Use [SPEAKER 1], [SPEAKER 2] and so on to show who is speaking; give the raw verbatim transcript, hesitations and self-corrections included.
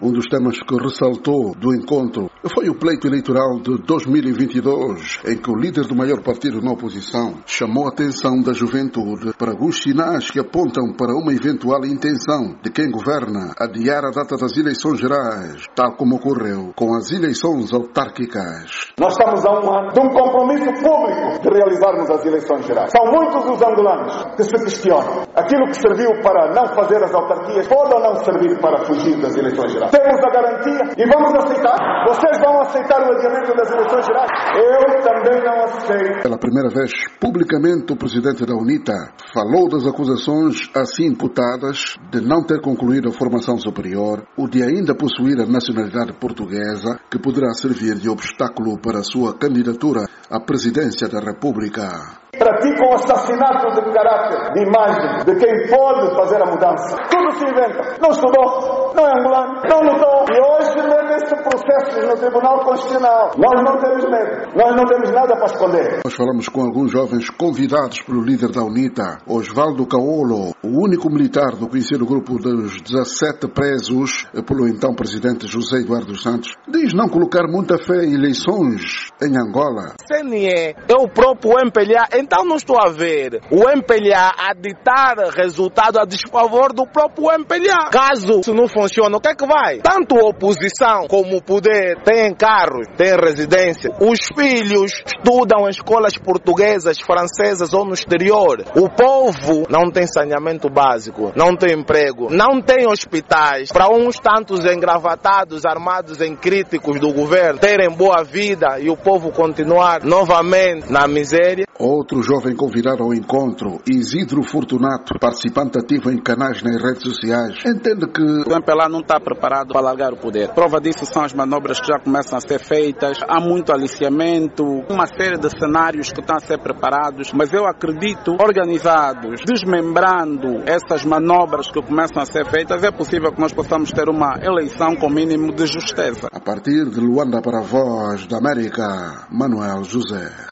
[SPEAKER 1] Um dos temas que ressaltou do encontro foi o pleito eleitoral de dois mil e vinte e dois, em que o líder do maior partido na oposição chamou a atenção da juventude para alguns sinais que apontam para uma eventual intenção de quem governa adiar a data das eleições gerais, tal como ocorreu com as eleições autárquicas.
[SPEAKER 2] Nós estamos a um ano de um compromisso público de realizarmos as eleições gerais. São muitos os angolanos que se questionam. Aquilo que serviu para não fazer as autarquias pode ou não servir para fugir das eleições gerais? Temos a garantia e vamos aceitar. Vocês vão aceitar o adiamento das eleições gerais? Eu também não aceito.
[SPEAKER 1] Pela primeira vez, publicamente, o presidente da UNITA falou das acusações assim imputadas de não ter concluído a formação superior, o de ainda possuir a nacionalidade portuguesa, que poderá servir de obstáculo para a sua candidatura à presidência da República.
[SPEAKER 2] Praticam assassinato de caráter, de imagem, de quem pode fazer a mudança. Tudo se inventa. Não estudou, não é angolano, não lutou. E hoje metem-se processos no Tribunal Constitucional. Nós não temos medo. Nós não temos nada para esconder.
[SPEAKER 1] Nós falamos com alguns jovens convidados pelo líder da UNITA, Osvaldo Caolo, o único militar do conhecido grupo dos dezassete presos pelo então presidente José Eduardo Santos. Diz não colocar muita fé em eleições em Angola.
[SPEAKER 3] C N E é o próprio M P L A. Então não estou a ver o M P L A a ditar resultado a desfavor do próprio M P L A. Caso isso não funcione, o que é que vai? Tanto a oposição como o poder têm carros, têm residência. Os filhos estudam em escolas portuguesas, francesas ou no exterior. O povo não tem saneamento básico, não tem emprego, não tem hospitais. Para uns tantos engravatados, armados em críticos do governo, terem boa vida e o povo continuar novamente na miséria.
[SPEAKER 1] Outro jovem convidado ao encontro, Isidro Fortunato, participante ativo em canais nas redes sociais, entende que
[SPEAKER 4] o M P L A não está preparado para largar o poder. Prova disso são as manobras que já começam a ser feitas, há muito aliciamento, uma série de cenários que estão a ser preparados, mas eu acredito, organizados, desmembrando essas manobras que começam a ser feitas, é possível que nós possamos ter uma eleição com mínimo de justeza.
[SPEAKER 1] A partir de Luanda para a Voz da América, Manuel José.